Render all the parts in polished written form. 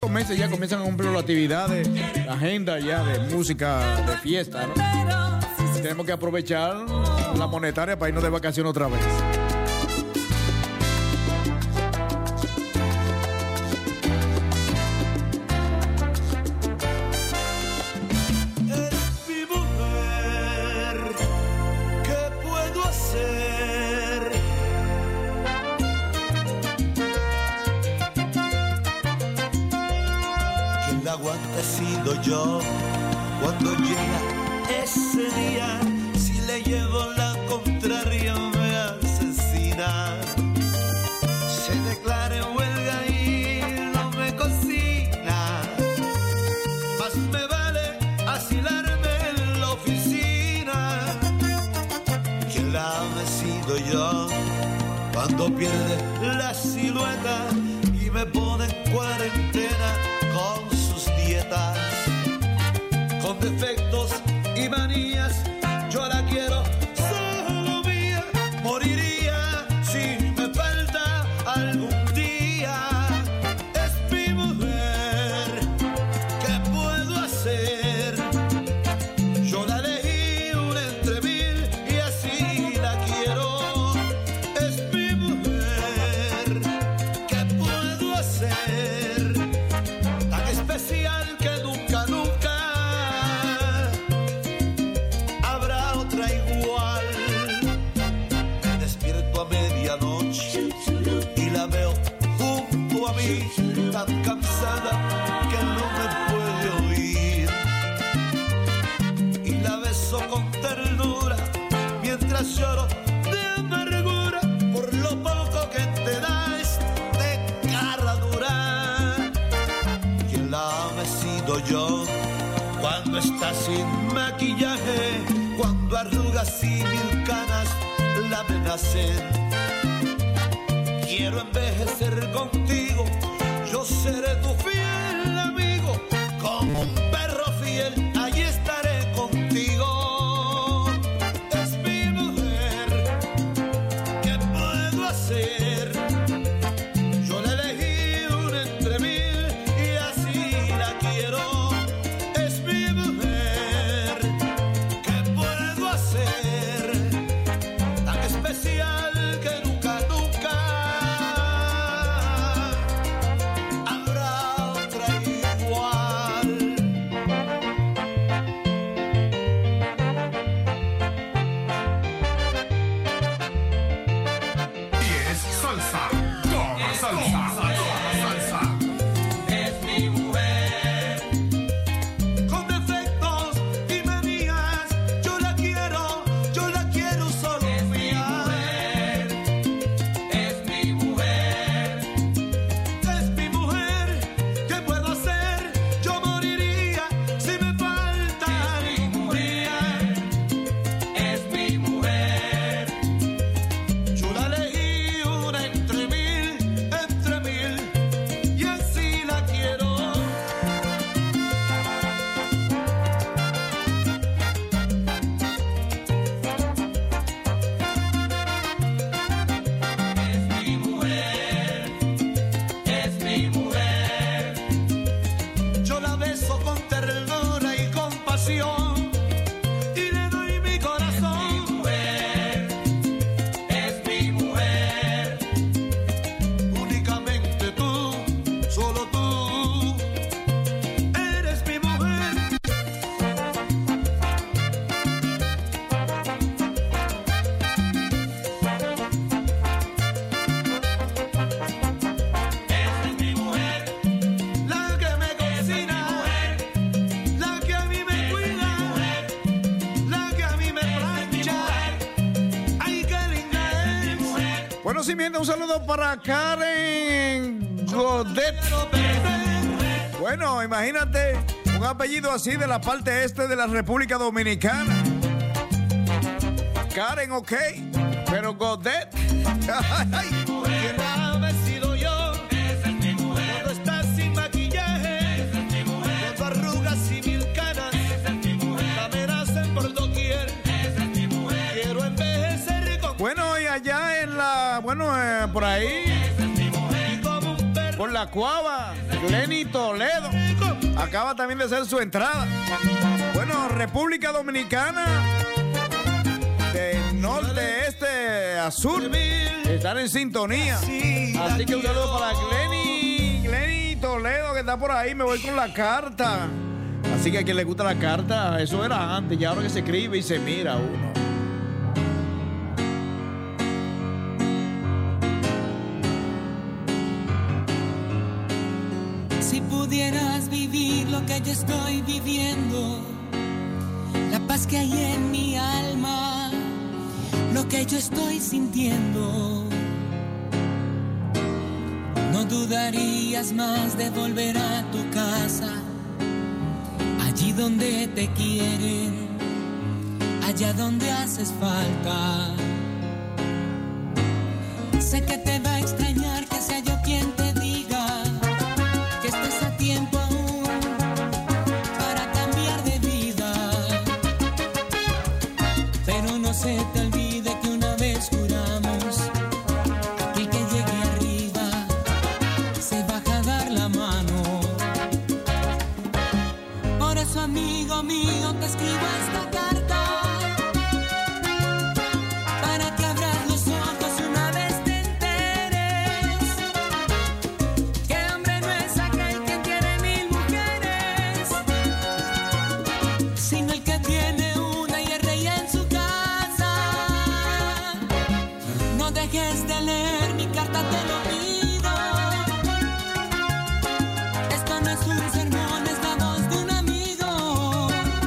estos meses ya comienzan a cumplir las actividades, la agenda ya de música, de fiesta, ¿no? Tenemos que aprovechar la monetaria para irnos de vacaciones otra vez. Yo, cuando llega ese día, si le llevo la contraria me asesina. Se declara en huelga y no me cocina. Más me vale asilarme en la oficina. Quien la ame he sido yo, cuando pierde la silueta y me pone en cuarentena con sus dietas. Con defectos y manías, yo la quiero solo mía. Moriría si me falta algún día. Es mi mujer, ¿qué puedo hacer? Yo la elegí una entre mil y así la quiero. Es mi mujer, ¿qué puedo hacer? Tan especial que nunca tan cansada que no me puede oír, y la beso con ternura mientras lloro de amargura por lo poco que te da este cara dura. Quien la ame he sido yo, cuando está sin maquillaje, cuando arrugas y mil canas la amenacen. Quiero envejecer contigo, yo seré tu fiel amigo, como un perro fiel, allí estaré contigo. Es mi mujer, ¿qué puedo hacer? Yo la elegí una entre mil y así la quiero. Es mi mujer, ¿qué puedo hacer? Tan especial que nunca Un saludo para Karen Godet. Bueno, imagínate un apellido así de la parte este de la República Dominicana. Karen, ok, pero Godet. Cuando estás sin maquillaje, cuando arrugas y mil canas te amenazan por doquier. Quiero envejecer con... Bueno, y allá en la... Bueno, por ahí, por la Cuava, Glenny Toledo acaba también de hacer su entrada. Bueno, República Dominicana, de norte, este a sur, están en sintonía. Así que un saludo para Glenny Toledo, que está por ahí. Me voy con la carta. Así que a quien le gusta la carta, eso era antes, y ahora que se escribe y se mira uno. Si pudieras vivir lo que yo estoy viviendo, la paz que hay en mi alma, lo que yo estoy sintiendo, no dudarías más de volver a tu casa, allí donde te quieren, allá donde haces falta. Sé que te va a extrañar que sea yo quien te diga que estás a tiempo aún para cambiar de vida, pero no se te olvide que una vez juramos, aquel que llegue arriba se baja a dar la mano. Por eso, amigo mío, te escribo esta carta, para que abras los ojos una vez te enteres, que hombre no es aquel que tiene 1000 mujeres, sino el que tiene una y es rey en su casa. No dejes de leer mi carta, te lo pido. Esto no es un sermón, es la voz de un amigo,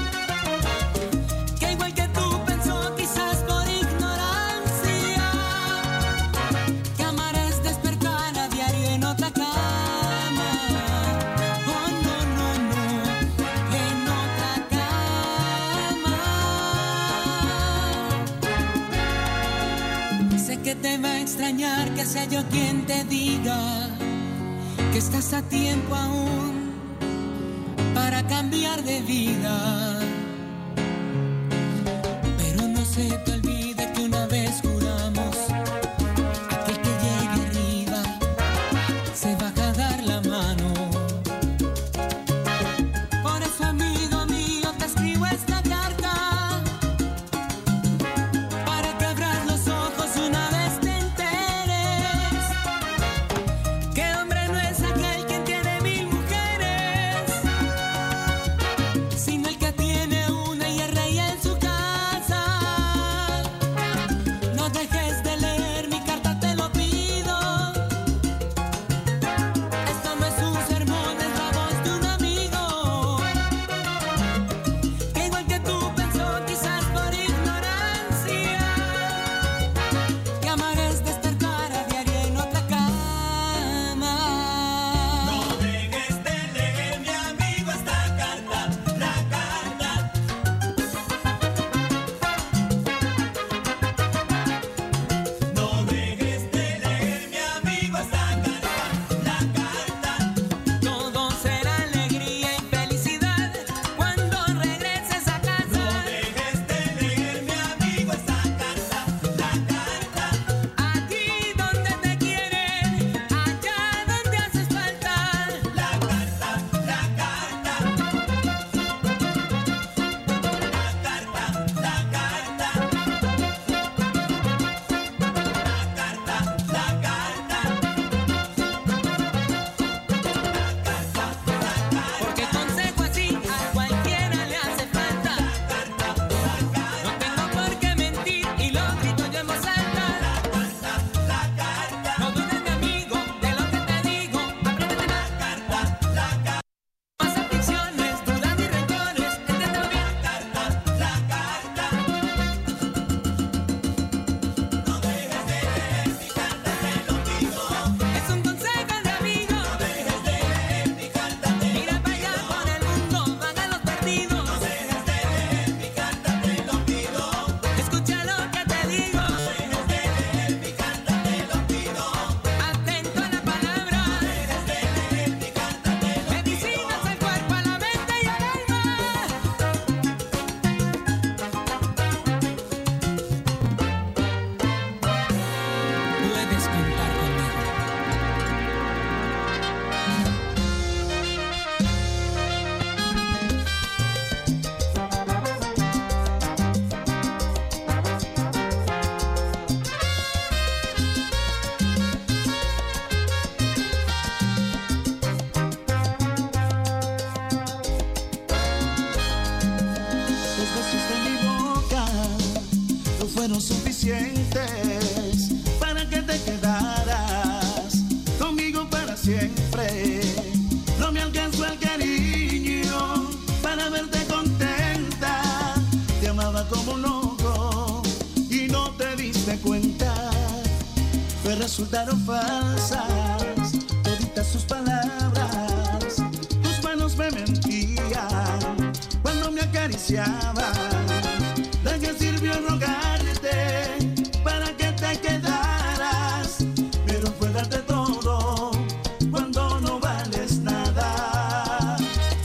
que igual que tú pensó, quizás por ignorancia, que amar es despertar a diario en otra cama. Oh, no, no, no, en otra cama. Sé que te va a extrañar que sea yo quien te diga que estás a tiempo aún para cambiar de vida, pero no se te olvide que una vez juramos, aquel que llegue arriba se baja a dar la mano. Por eso, amigo mío, te escribo esta carta, para que abras los ojos una vez te enteres, que hombre no es aquel quien tiene 1000 mujeres, sino el que tiene una y es rey en su casa. fueron suficientes para que te quedaras conmigo para siempre. No me alcanzó el cariño para verte contenta. Te amaba como un loco y no te diste cuenta. Pues resultaron falsas toditas sus palabras. Tus manos me mentían cuando me acariciaban. ¿De qué sirvió rogarte para que te quedaras? Pero fue darte todo cuando no vales nada.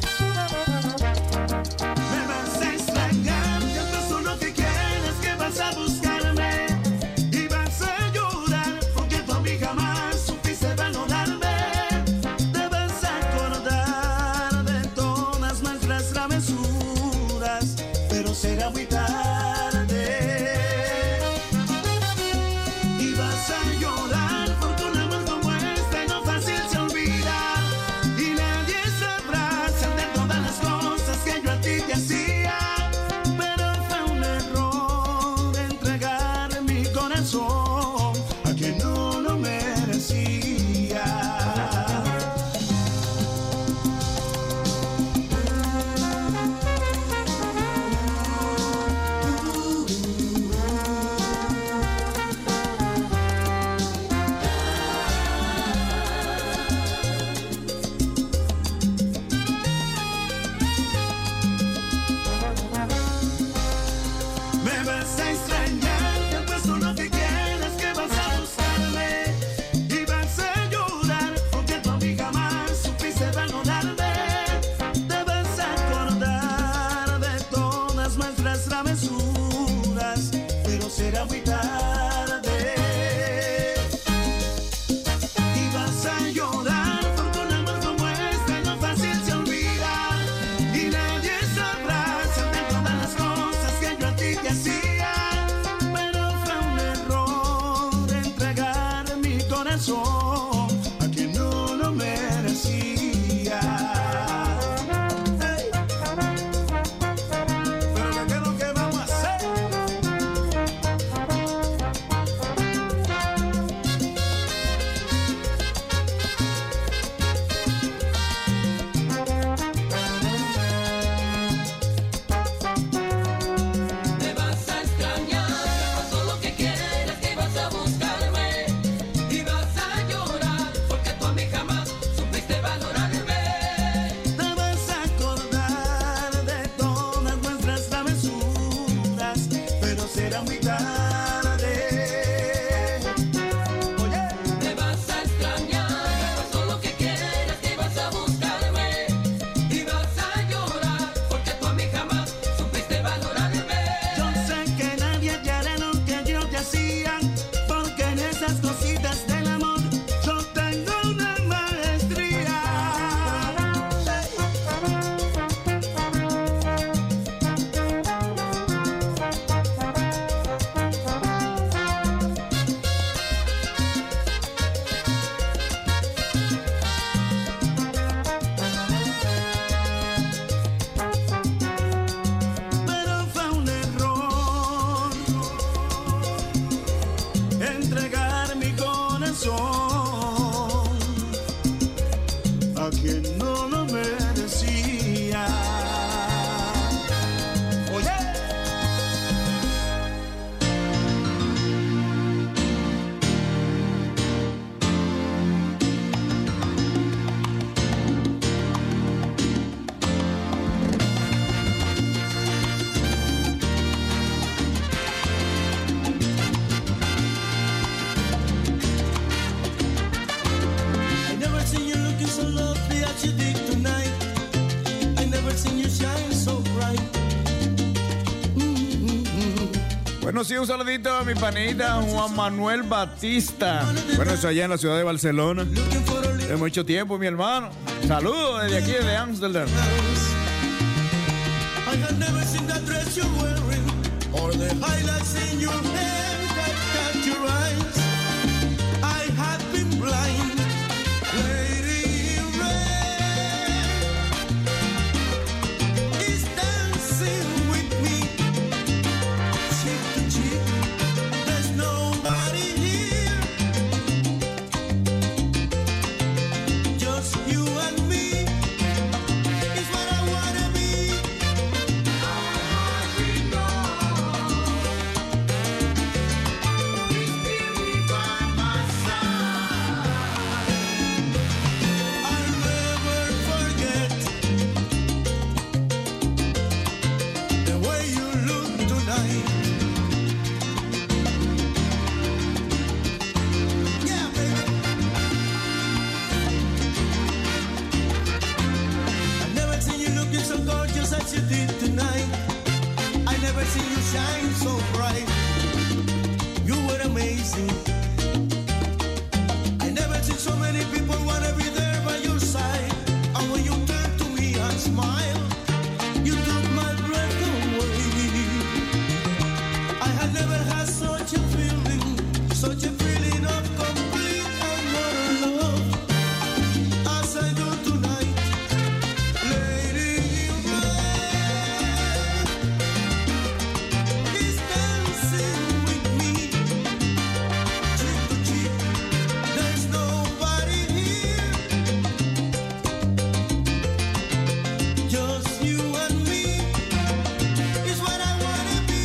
Me vas a extrañar, ya no soy lo que quieres, que vas a buscarme y vas a llorar porque tú a mí jamás supiste valorarme. Te vas a acordar de todas nuestras travesuras, pero será muy tarde. Bueno, sí, un saludito a mi panita Juan Manuel Batista. Bueno, eso allá en la ciudad de Barcelona. De mucho tiempo, mi hermano. Saludos desde aquí, desde Amsterdam. as you did tonight. I never seen you shine so bright. You were amazing. I never seen so many people wanna be there by your side. And when you turned to me and smiled, you took my breath away. I had never had such a feeling of complete and utter love as I do tonight, Lady Red is dancing with me, cheek to cheek. There's nobody here, just you and me is what I wanna be.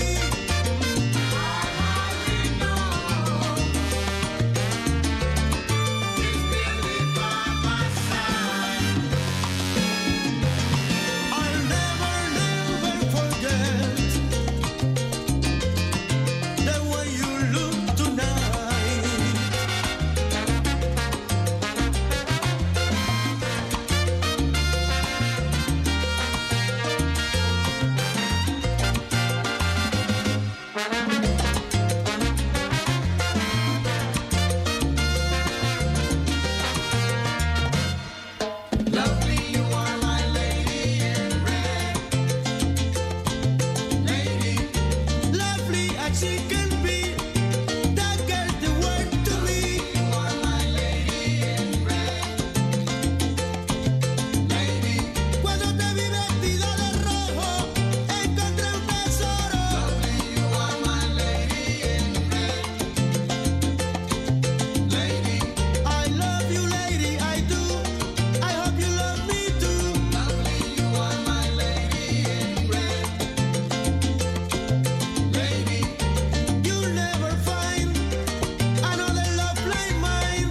I'll never, never forget the way you look tonight. Lovely, you are my lady in red. Lady, lovely as she can be. That girl's the word to me. You are my lady in red. Lady, cuando te vi vestida de rojo, encontré un tesoro. Lovely, you are my lady in red. Lady, I love you, lady, I do. I hope you love me too. Lovely, you are my lady in red. Lady, you'll never find another love like mine.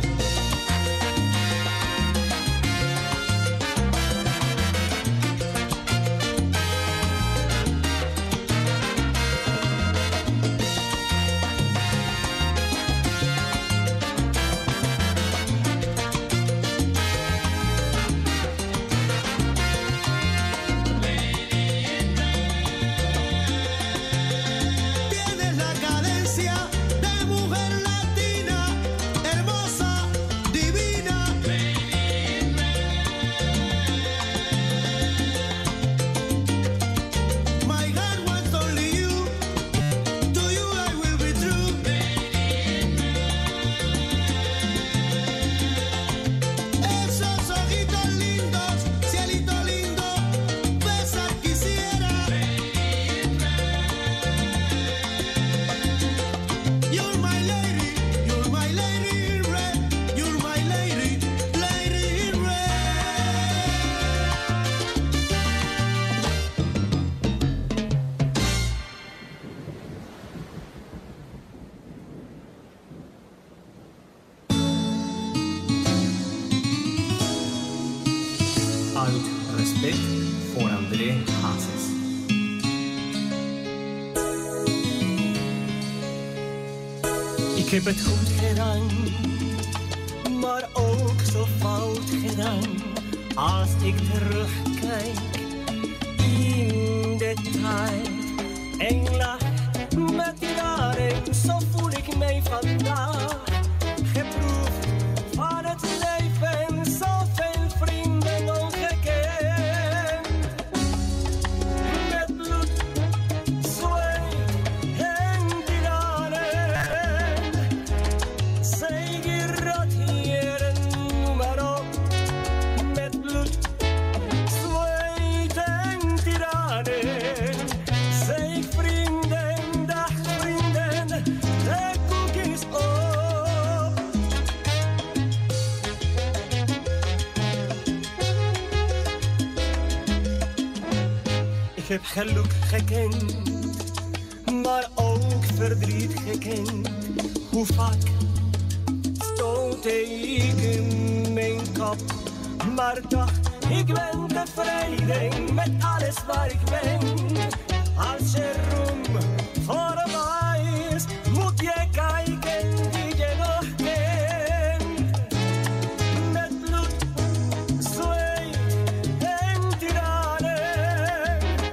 Tienes la cadencia de mujer latina, hermosa, divina. My heart wants only you. To you I will be true. Esos ojitos lindos, cielito lindo, besar quisiera. You're my lady in red. You're my lady in red. Uit respect voor André Hazes. Ik heb het goed gedaan, maar ook zo fout gedaan. Als ik terugkijk in de tijd en lach met die jaren, zo voel ik mij vandaag. Geproefd van het leven, zoveel vrienden ongekend. Met bloed, zweet en tranen. Zeg dat hier maar op. Met bloed, zweet en tranen. Zeg vrienden, dag vrienden, de koek is op. Ik heb geluk gekend, maar ook verdriet gekend. Hoe vaak stootte ik in mijn kop, maar toch, ik ben tevreden met alles waar ik ben. Als je roem voorbij is, moet je kijken wie je nog kent. Met bloed, zweet en tranen.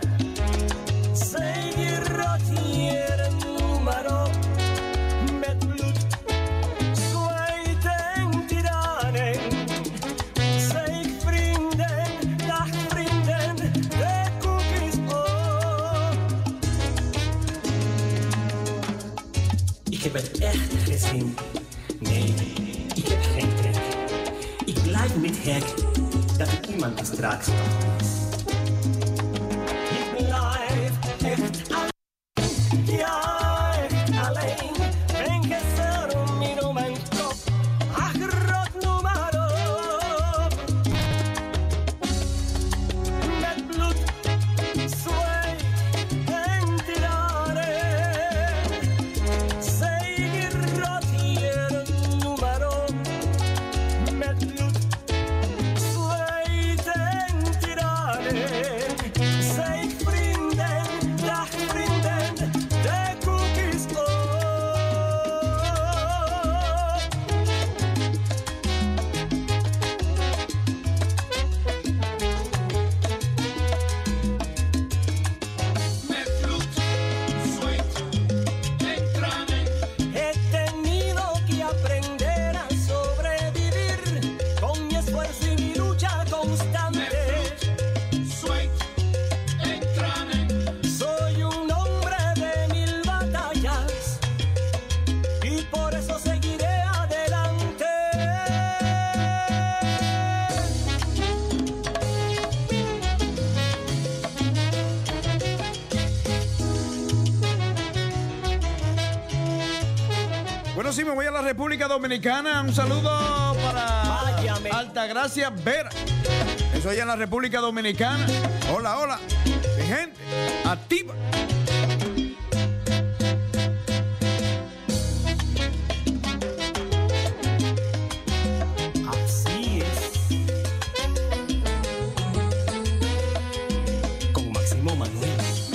Ik heb het echt gezien. Nee, ik heb geen trek. Ik blijf niet gek dat ik iemand straks nog mis. Ik blijf echt alleen. Ja, echt alleen. Ben gezet in mijn kop. Ach, rot nu maar op. Met bloed, zweet en tranen. Zeg rot hier nu maar op. Met bloed, zweet en tranen. Zeg vrienden, dag vrienden, de koek is op. He tenido que aprender a sobrevivir con mi esfuerzo y mi lucha constante. Soy un hombre de 1000 batallas y por eso seguiré adelante. Bueno, sí, me voy a la República Dominicana. Un saludo para Váyame. Altagracia Vera. Eso allá en la República Dominicana. Hola, hola. Mi gente, activa. Así es. Con Máximo Manuel.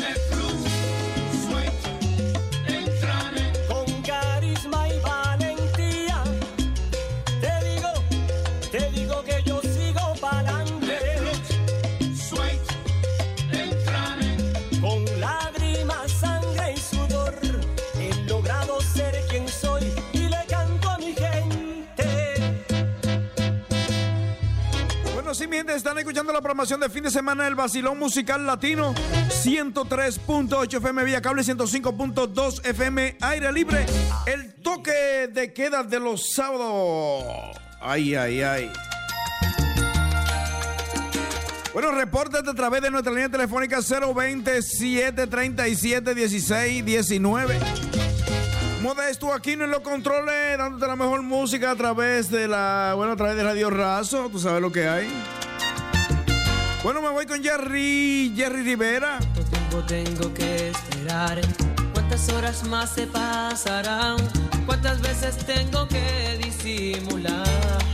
Con carisma y valentía. Te digo que yo sigo pa'lante. Con lágrimas, sangre y sudor he logrado ser quien soy y le canto a mi gente. Bueno, sí, mi gente, están escuchando la programación de fin de semana del Vacilón Musical Latino. 103.8 FM vía cable, 105.2 FM aire libre. El toque de queda de los sábados. Ay, ay, ay. Bueno, repórtate a través de nuestra línea telefónica 020-737-1619. Modesto Aquino en los controles, dándote la mejor música a través de a través de Radio Razo. Tú sabes lo que hay. Bueno, me voy con Jerry Rivera. ¿Cuánto tiempo tengo que esperar? ¿Cuántas horas más se pasarán? ¿Cuántas veces tengo que disimular?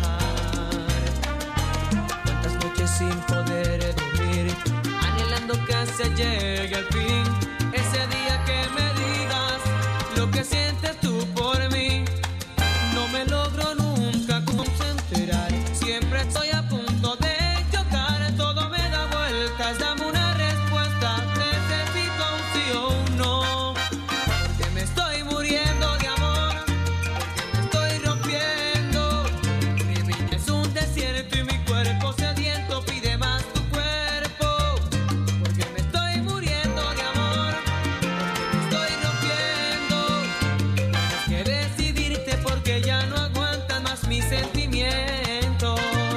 ¿Cuántas noches sin poder dormir? Anhelando que se llegue al fin. Ese día que me digas lo que sientes tú por mí. No me logro nunca concentrar. Siempre estoy a punto de chocar. Todo me da vueltas. Dame una respuesta. Necesito un sí o un no. Porque me estoy muriendo de amor. Porque me estoy rompiendo. Mi vida es un desierto y mi cuerpo sediento pide más tu cuerpo. Porque me estoy muriendo de amor. Porque me estoy rompiendo. Tienes que decidirte porque ya no aguantas más mis sentimientos.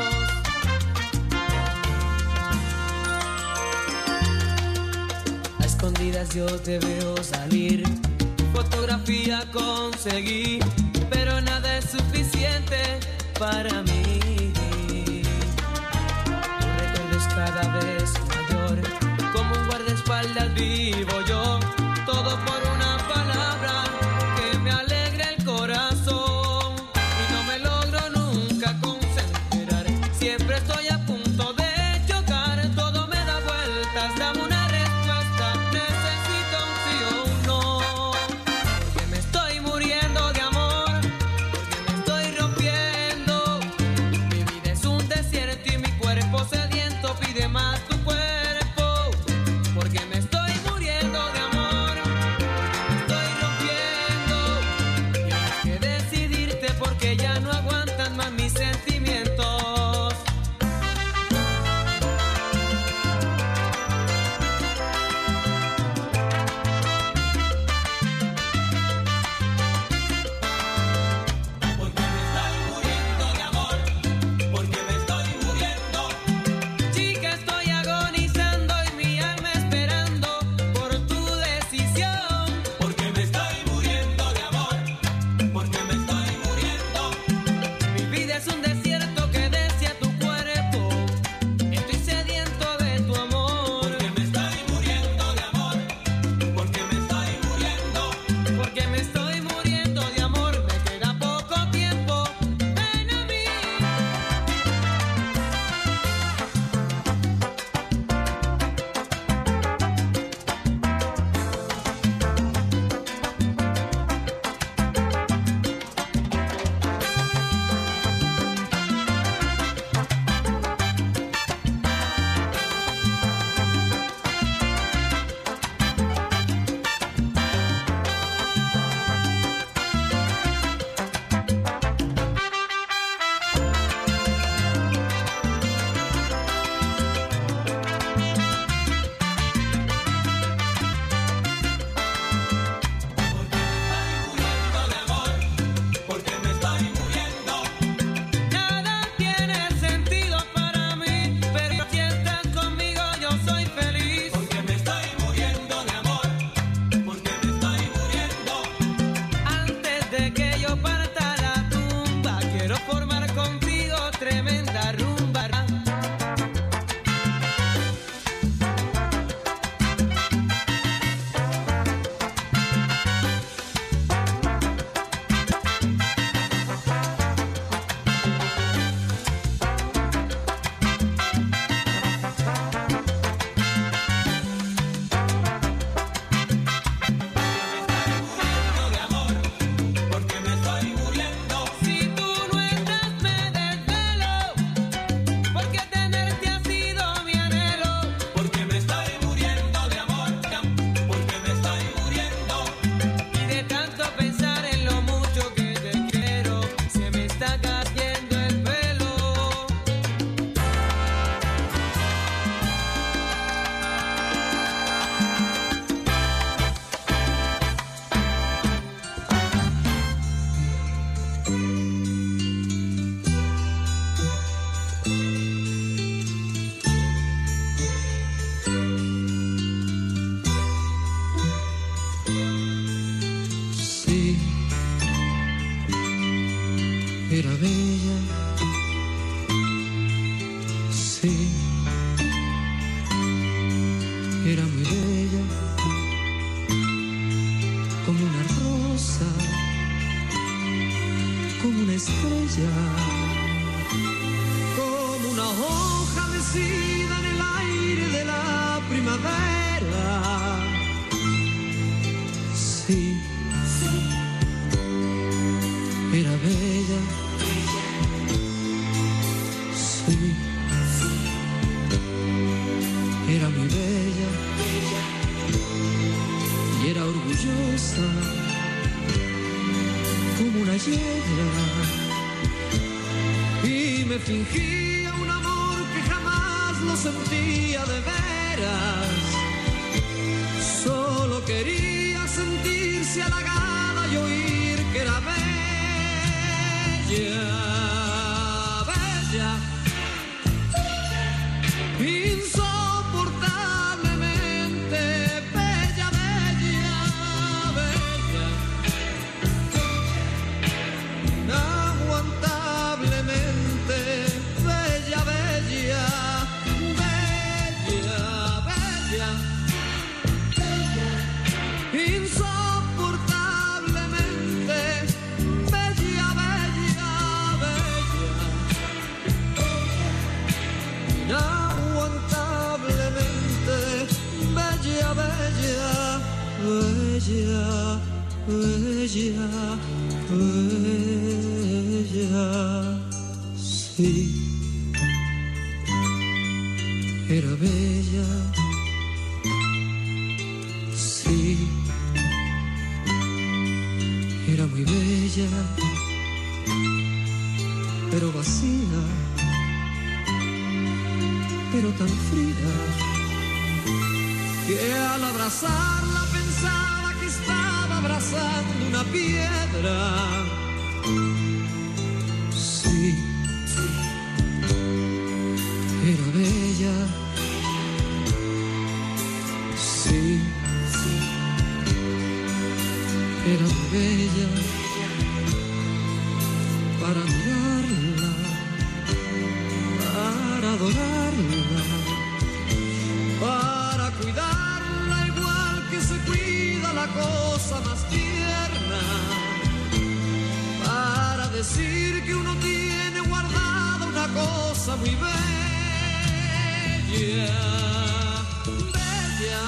A escondidas yo te veo salir, tu fotografía conseguí, pero nada es suficiente para mí. Tu recuerdo es cada vez mayor, como un guardaespaldas vivo yo, todo por una palabra que me alegra el corazón. Y no me logro nunca concentrar, siempre estoy a punto de chocar, todo me da vueltas, dame una respuesta, necesito un sí o un no. Porque me estoy muriendo de amor, porque me estoy rompiendo. Mi vida es un desierto y mi cuerpo sediento pide más tu cuerpo. Era muy bella, como una rosa, como una estrella, como una hoja mecida en el aire de la primavera. Sí, sí, era bella, sí, era muy bella y era orgullosa como una yegua y me fingía un amor que jamás lo sentía de veras. Solo quería sentirse halagada y oír que era bella, bella, insoportablemente bella, bella, bella, inaguantablemente bella, bella, bella, bella, insoportablemente bella, bella, bella, inaguantablemente bella, bella, bella, bella, sí, era bella, sí, era muy bella, pero vacía, pero tan fría, que al abrazarla pensaba que estaba abrazando una piedra. Sí, era bella, sí, era muy bella para mirarla, para adorarla, para cuidarla igual que se cuida la cosa más tierna, para decir que uno tiene guardada una cosa muy bella, bella,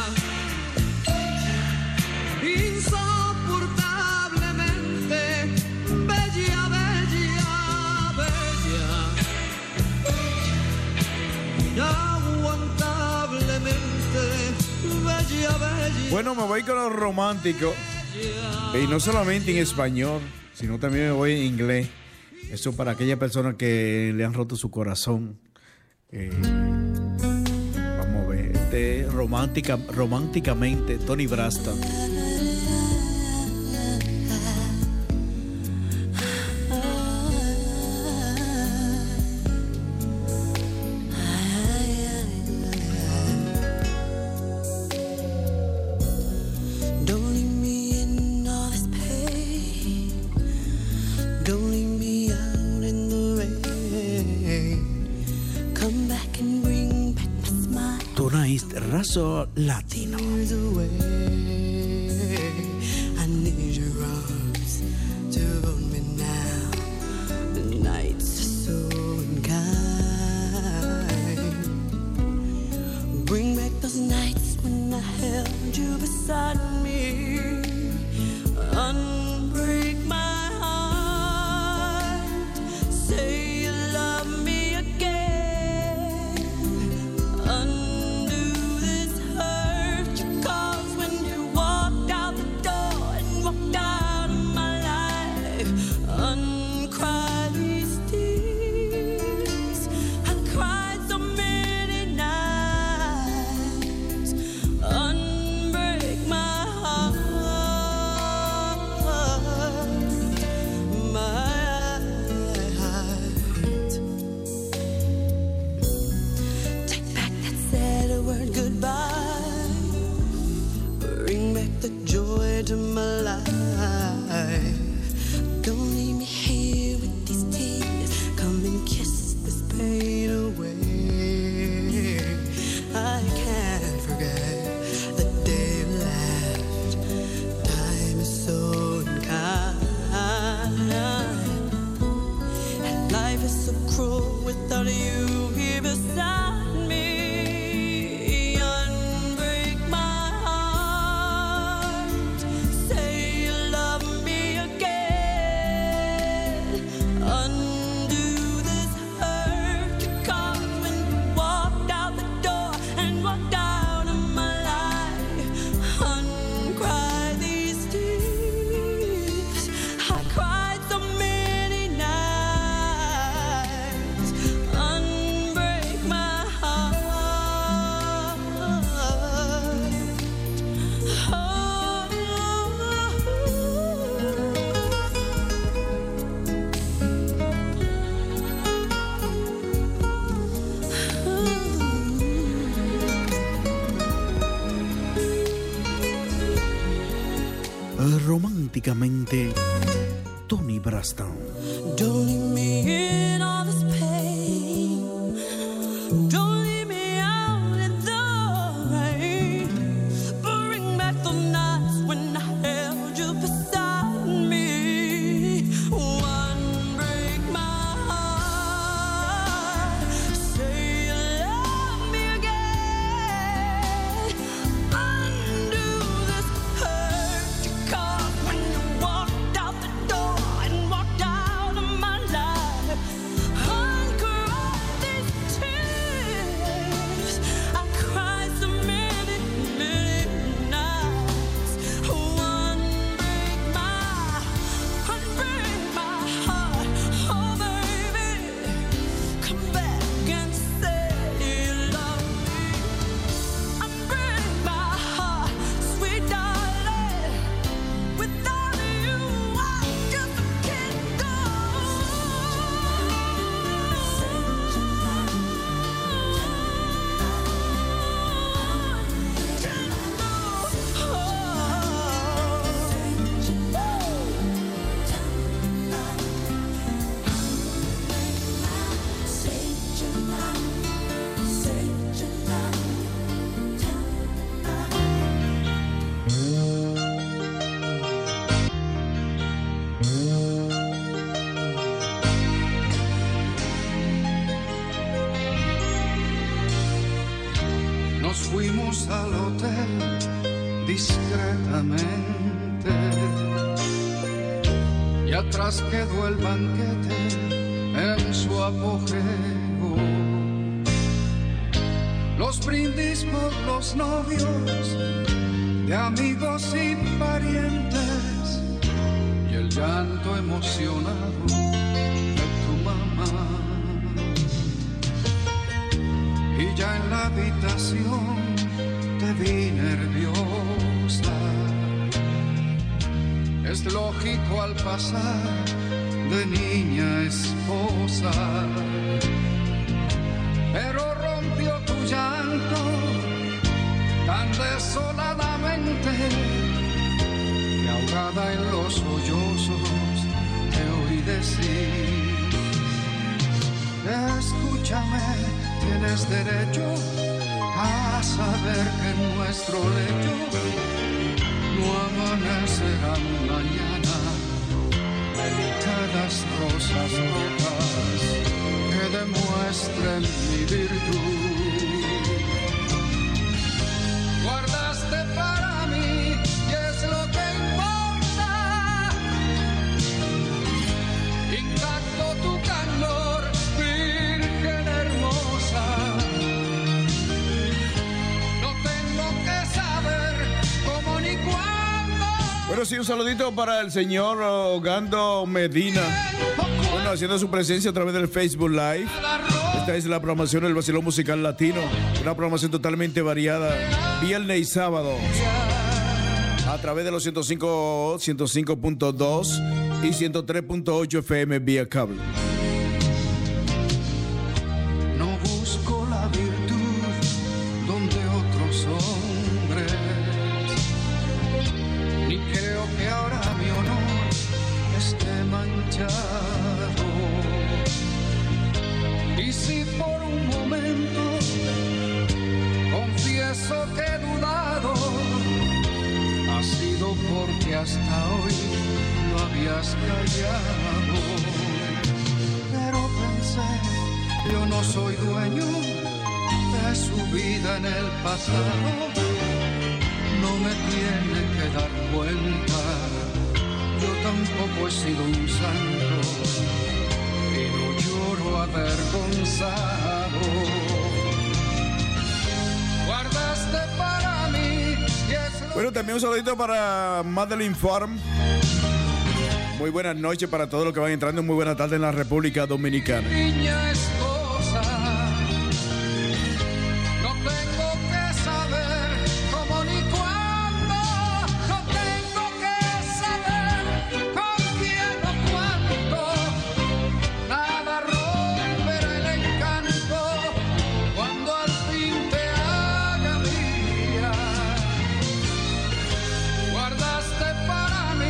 insoportablemente bella, bella, bella, inaguantablemente bella, bella. Bueno, me voy con los románticos. Y no solamente en español, sino también me voy en inglés. Eso para aquellas personas que le han roto su corazón. Vamos a ver. Románticamente, Tony Brasta. Don't leave me in all this pain. Don't leave me out in the rain. Come back and bring back my smile. Tonight's Razo Latino. Years away. I need your arms to hold me now. The nights are so unkind. Bring back those nights when I held you beside me. Unbreak my heart. Say you love me again. Undo this hurt you caused when you walked out the door and walked out of my life. Uncry these tears. I cried so many nights. Unbreak my heart. My heart. Take back that sad word goodbye. Bring back the joy to my life. Don't leave me here with these tears. Come and kiss this pain away. I can't forget románticamente Toni Braxton. Don't leave me in all this pain. Don't leave me out in the rain. Bring back the nights when I held you beside me. One break my heart. Say you love me again. Undo this hurt you caused when you walked out the door and walked out of my life. Uncry these tears. I cried so many, many nights. One break my heart. Oh baby, come back and say you love me. Unbreak my heart, sweet darling. Without you, I just can't go. Nos fuimos al hotel discretamente y atrás quedó el banquete en su apogeo. Los brindis por los novios, de amigos y parientes, y el llanto emocionado de tu mamá. Y ya en la habitación te vi nerviosa. Es lógico al pasar de niña a esposa, pero rompió tu llanto tan desoladamente que ahogada en los sollozos te oí decir: escúchame, tienes derecho a saber que en nuestro lecho no amanecerá mañana delicadas rosas rojas que demuestren mi virtud. Guardaste para mí y es lo que importa, intacto tu candor, virgen hermosa. No tengo que saber cómo ni cuándo. Bueno, sí, un saludito para el señor Ogando Medina. Bueno, haciendo su presencia a través del Facebook Live. Esta es la programación del Vacilón Musical Latino. Una programación totalmente variada, viernes y sábado, a través de los 105.2 y 103.8 FM vía cable. No busco la virtud donde otros hombres, ni creo que ahora mi honor esté manchado. Y si por un momento confieso que he dudado, ha sido porque hasta hoy lo habías callado. Pero pensé, yo no soy dueño de su vida en el pasado, no me tiene que dar cuenta, yo tampoco he sido un santo y no lloro avergonzado. Guardaste para mí y es lo... Bueno, también un saludito para Madeline Farm. Muy buenas noches para todos los que van entrando. Muy buenas tardes en la República Dominicana. Niña esposa, no tengo que saber cómo ni cuándo, no tengo que saber con quién o cuánto, nada romperá el encanto cuando al fin te haga mía. Guardaste para mí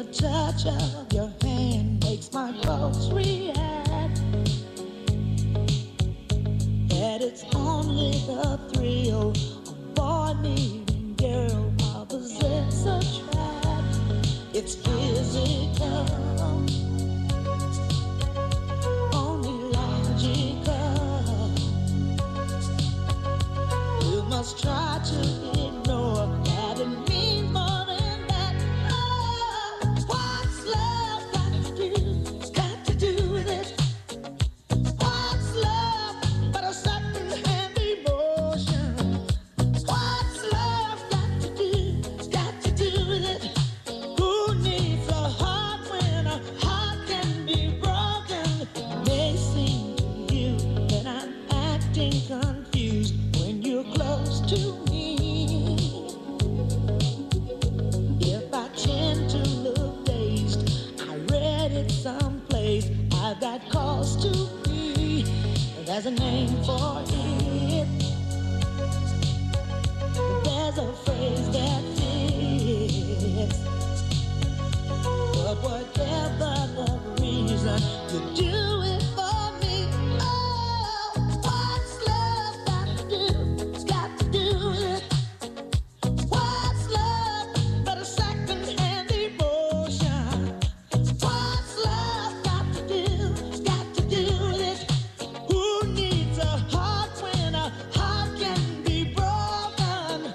the touch of your hand makes my pulse react. And it's only the thrill of boy meeting girl opposites attract. It's physical, only logical. You must try to ignore that it means more than that. Oh, what's love got to do? Got to do with it. What's love but a second-hand emotion? What's love got to do? Got to do with it. Who needs a heart when a heart can be broken? It may seem to you that I'm acting confused when you're close to me. If I tend to look dazed, I read it someplace. I've got cause to be. There's a name for it. There's a phrase that fits. But whatever the reason, you do it for me. Oh, what's love got to do? Got to do with it. What's love but a second-hand emotion? What's love got to do? Got to do with it. Who needs a heart when a heart can be broken?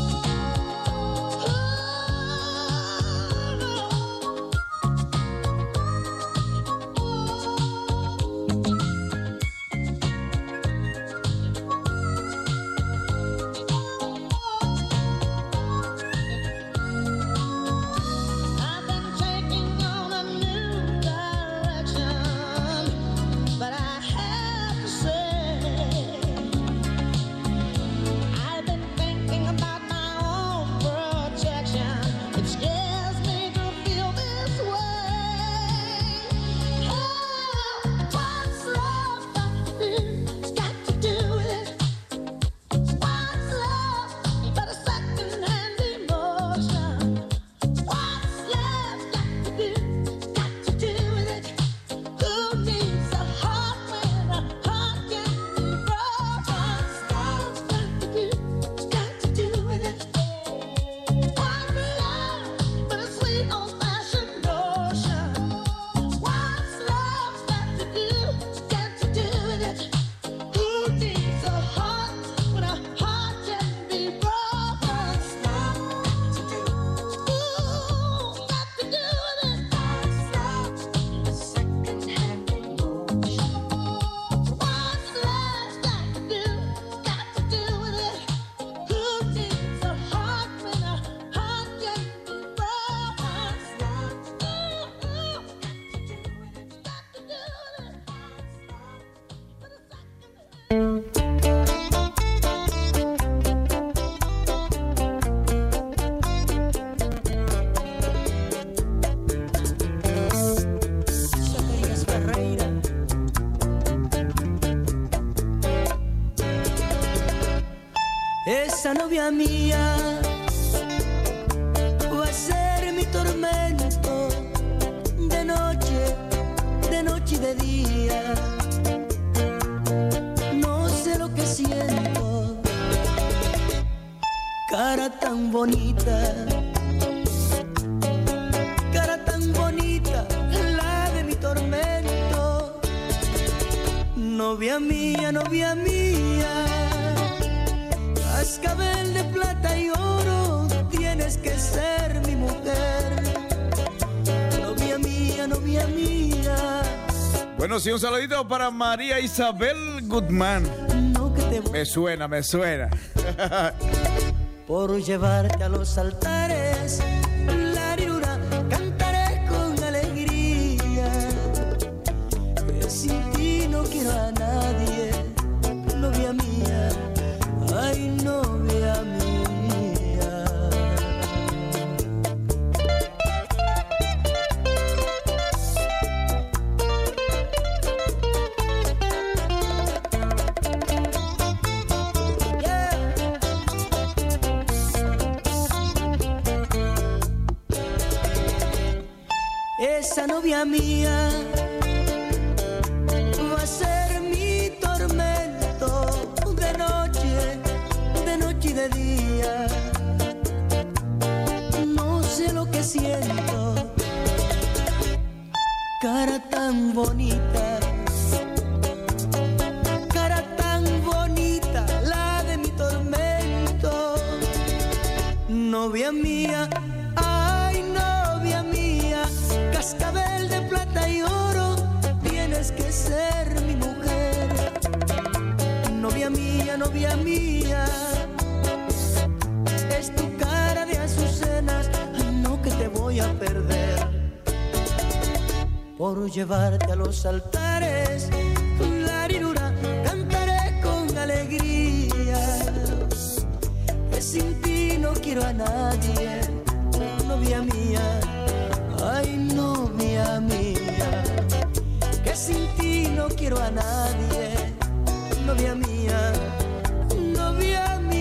I've been taking on a new direction, but I have to say, I've been thinking about my own protection. It scares me to feel this way. Oh, what's love got to do? Got to do with it. What's love but a second-hand emotion? What's love got to do? Got to do with it. Who needs a heart when a heart can be broken? What's love got to do? Got to do with it. What's love but a sweet old-fashioned notion? What's love got to do? Got to do with it. Who needs a heart when a heart can be broken? Got to do. Ooh, got to do with it. What's love? A second-hand emotion. What's love got to do? Got to do with it. Who needs a heart when a heart can be broken? Love, ooh, got to do with it. Got to do with it. What's love? Zacarías Ferreira. Esa novia mía va a ser mi tormento de noche y de día. No sé lo que siento, cara tan bonita, la de mi tormento. Novia mía, cascabel de plata y oro, tienes que ser mi mujer. Novia mía. Bueno, sí, un saludito para María Isabel Guzmán. No que te voy Me suena. por llevarte a los altares. La lirura cantaré con alegría. Que sin ti no quiero a nadie. Novia mía, ay novia mía. Yeah. Esa novia mía va a ser mi tormento de noche y de día. No sé lo que siento, cara tan bonita, la de mi tormento. Novia mía, ay novia mía, cascabel de plata y oro, tienes que ser mi mujer. Novia mía, es tu cara de azucenas, no que te voy a perder. Por llevarte a los altares, larirura, cantaré con alegría. Que sin ti no quiero a nadie, novia mía, ay novia mía. Que sin ti no quiero a nadie, novia mía, novia mía.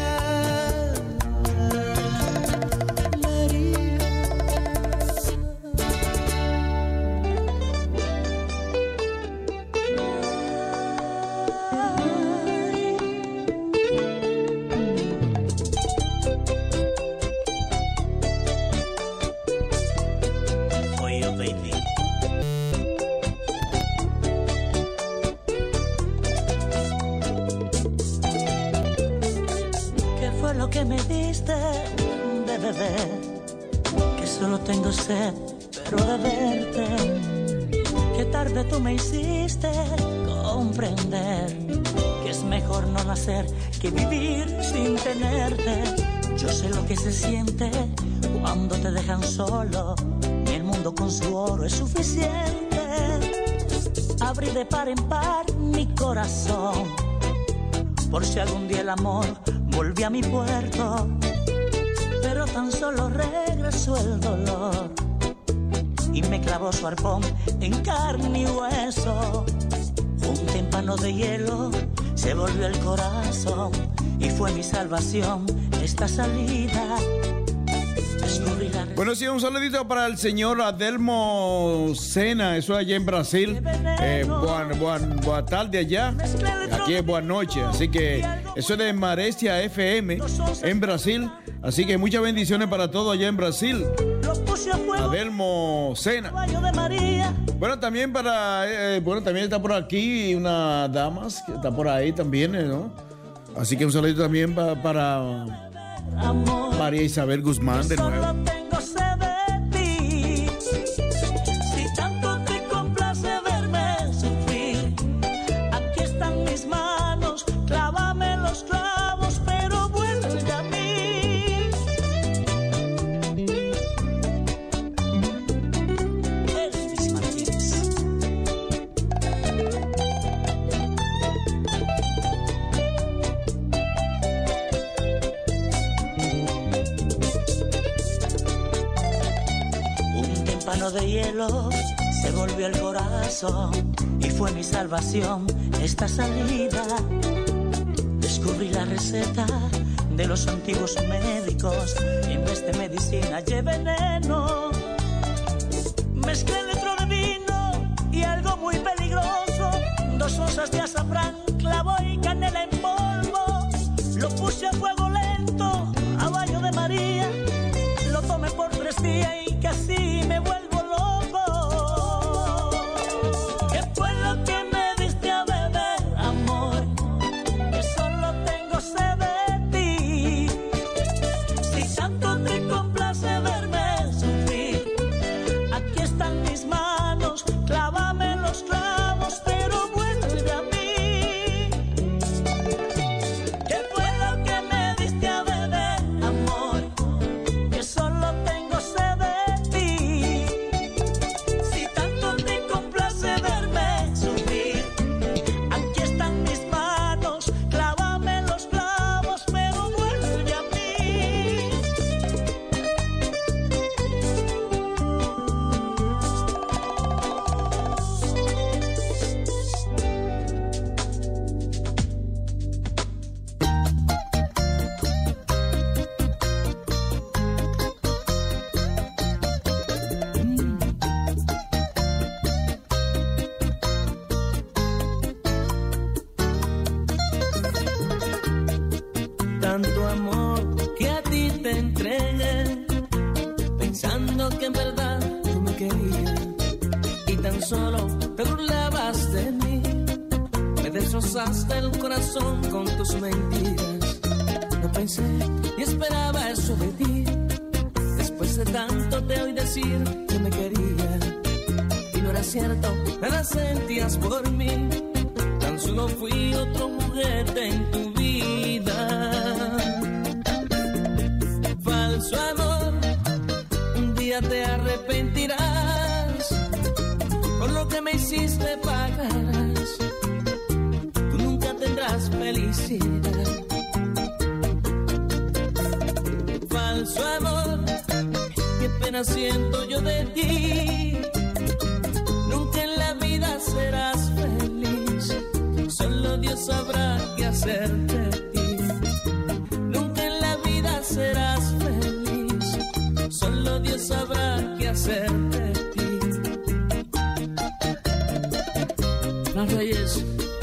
Que me diste de beber, que solo tengo sed, pero de verte. Que tarde tú me hiciste comprender que es mejor no nacer que vivir sin tenerte. Yo sé lo que se siente cuando te dejan solo, ni el mundo con su oro es suficiente. Abrí de par en par mi corazón, por si algún día el amor volví a mi puerto, pero tan solo regresó el dolor y me clavó su arpón en carne y hueso. Un témpano de hielo se volvió el corazón y fue mi salvación esta salida. Bueno, sí, un saludito para el señor Adelmo Sena, eso allá en Brasil. Buena tarde allá, aquí es buena noche. Así que eso es de Maresia FM en Brasil. Así que muchas bendiciones para todos allá en Brasil. Adelmo Sena. Bueno, también también está por aquí una dama que está por ahí también, ¿no? Así que un saludito también para María Isabel Guzmán de nuevo. Solo tengo sed de ti. Si tanto te complace verme sufrir, aquí están mis manos, clávame los clavos, pero vuelve a mí. Elvis Martínez. De hielo se volvió el corazón y fue mi salvación esta salida. Descubrí la receta de los antiguos médicos y en vez de medicina llevé veneno. Mezclé litro de vino y algo muy peligroso, 2 onzas de azafrán, clavo y canela en polvo. Lo puse a fuego lento a baño de María, lo tomé por 3 días y casi me vuelvo. Que fue lo que me destrozaste el corazón con tus mentiras. No pensé y esperaba eso de ti. Después de tanto te oí decir que me quería. Y no era cierto, nada sentías por mí. Tan solo fui otro juguete en tu vida. Falso amor, un día te arrepentirás. Por lo que me hiciste pagarás. Tú nunca tendrás felicidad. Falso amor, qué pena siento yo de ti. Nunca en la vida serás feliz. Solo Dios sabrá qué hacer de ti. Nunca en la vida serás feliz. Solo Dios sabrá qué hacer de ti. Las Reyes,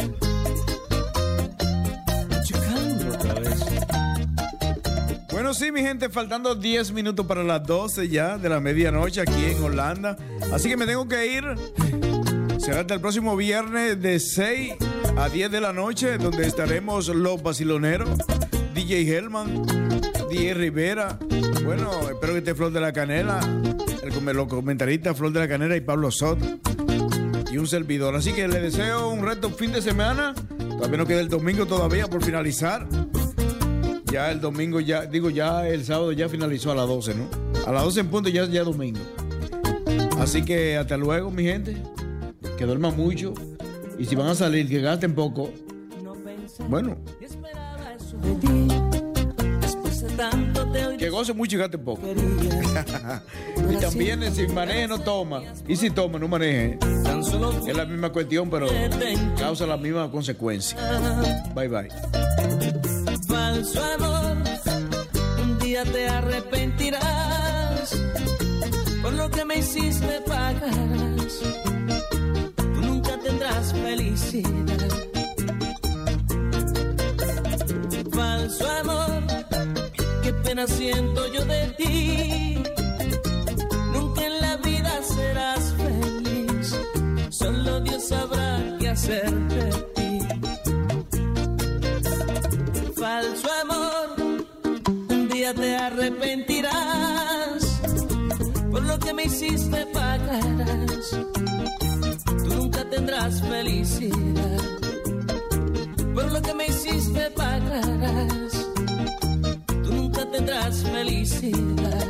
chocando otra vez. Bueno, sí, mi gente, faltando 10 minutos para las 12 ya de la medianoche aquí en Holanda. Así que me tengo que ir. Será hasta el próximo viernes de 6 a 10 de la noche, donde estaremos los vaciloneros, DJ Hellman, DJ Rivera. Bueno, espero que esté Flor de la Canela, los comentaristas Flor de la Canela y Pablo Soto. Y un servidor. Así que les deseo un reto fin de semana. Todavía no queda el domingo todavía por finalizar. Ya el domingo, ya el sábado ya finalizó a las 12, ¿no? A las 12 en punto ya domingo. Así que hasta luego, mi gente. Que duerman mucho. Y si van a salir, que gasten poco. Bueno. Que goce mucho y gasten poco. Y también si maneje no toma. Y si toma no maneje. Es la misma cuestión, pero causa la misma consecuencia. Bye bye. Falso amor, un día te arrepentirás. Por lo que me hiciste pagarás. Tú nunca tendrás felicidad. Falso amor, qué pena siento yo de ti. Nunca en la vida serás feliz. Solo Dios sabrá qué hacer de ti. Falso amor, un día te arrepentirás. Por lo que me hiciste pagarás. Tú nunca tendrás felicidad. Por lo que me hiciste pagarás. Tú nunca tendrás felicidad.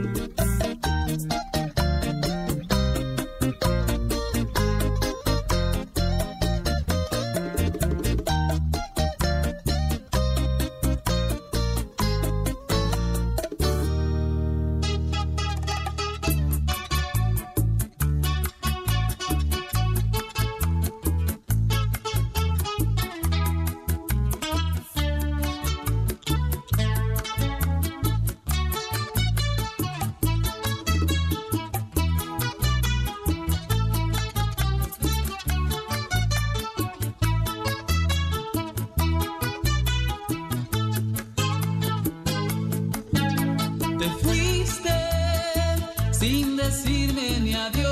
Te fuiste sin decirme ni adiós,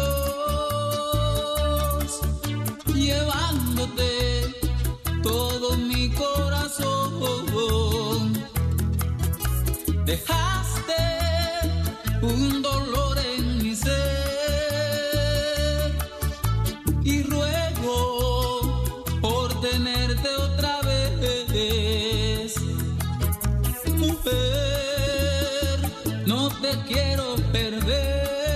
llevándote todo mi corazón. Dejaste un dolor en mi ser y ruego por tenerte otra vez. Mujer, no te quiero perder.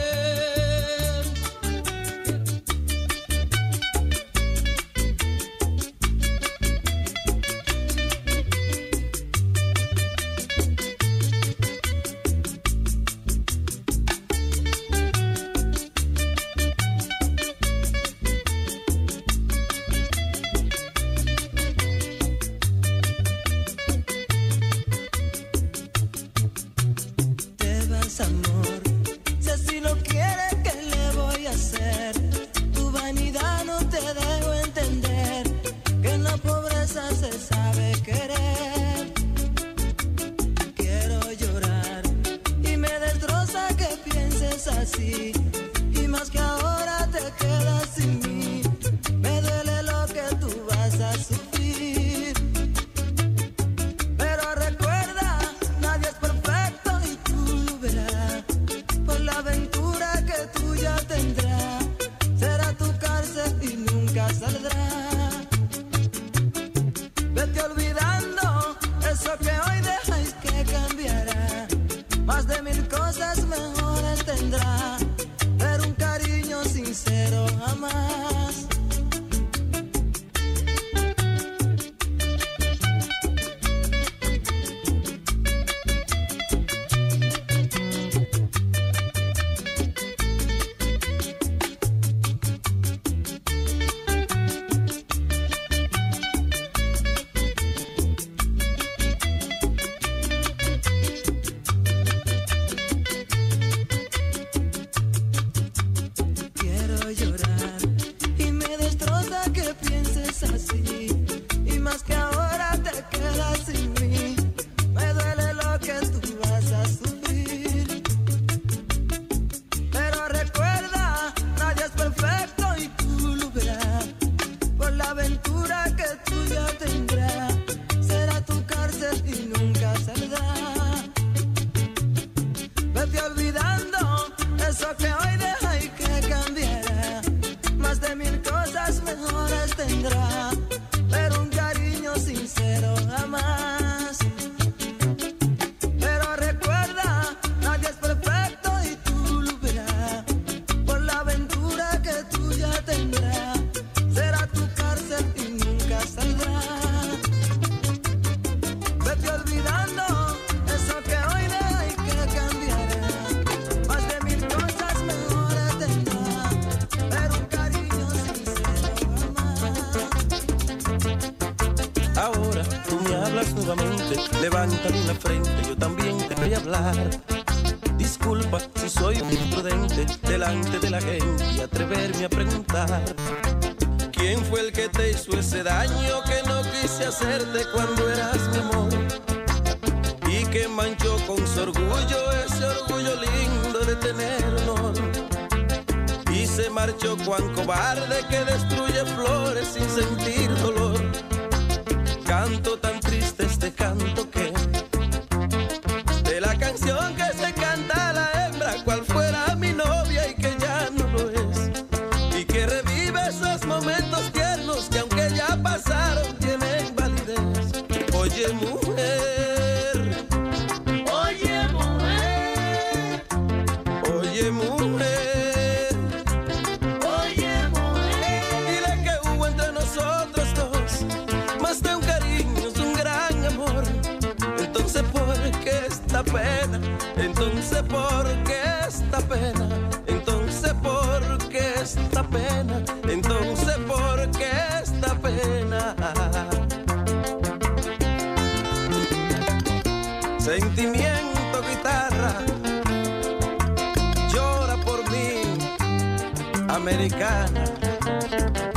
Te vas, amor, si así lo quieres, ¿qué le voy a hacer? Tu vanidad no te dejo entender que en la pobreza se sabe querer. Quiero llorar y me destroza que pienses así, y más que ahora te quedas sin mí. Me duele lo que tú vas a sufrir. tendrá, pero un cariño sincero jamás. Quiero llorar y me destroza que pienses así, y más que ahora te quedas sin mí, me duele lo que tú vas a sufrir. Pero recuerda, nadie es perfecto y tú lo verás, por la aventura que tú ya tendrás, será tu cárcel y nunca saldrá. Vete olvidando eso que hoy deja y que cambiará, más de 1000 cosas mejores tendrá, pero un cariño sincero jamás. Pero recuerda, nadie es perfecto y tú lo verás, por la aventura que tú ya tendrás, será tu cárcel y nunca saldrá. Vete olvidando eso que hoy deja y que cambiará, más de 1000 cosas mejores tendrá, pero un cariño sincero jamás. Ahora tú me hablas nuevamente, levántame la frente, yo también te voy a hablar. Disculpa si soy muy imprudente delante de la gente y atreverme a preguntar: ¿quién fue el que te hizo ese daño que no quise hacerte cuando eras mi amor? Y que manchó con su orgullo, ese orgullo lindo de tener honor. Y se marchó cuán cobarde que destruye flores sin sentir dolor. Canto tan triste este canto que de la canción que se canta a la hembra, cual fuera mi novia y que ya no lo es, y que revive esos momentos tiernos que aunque ya pasaron tienen validez. Oye mujer, oye mujer, oye mujer, oye mujer, dile que hubo entre nosotros dos más de un cariño, es un gran amor. Entonces ¿por qué esta pena? Entonces ¿por qué esta pena? Entonces ¿por qué esta pena? Entonces ¿por qué esta pena? Sentimiento, guitarra, llora por mí, americana.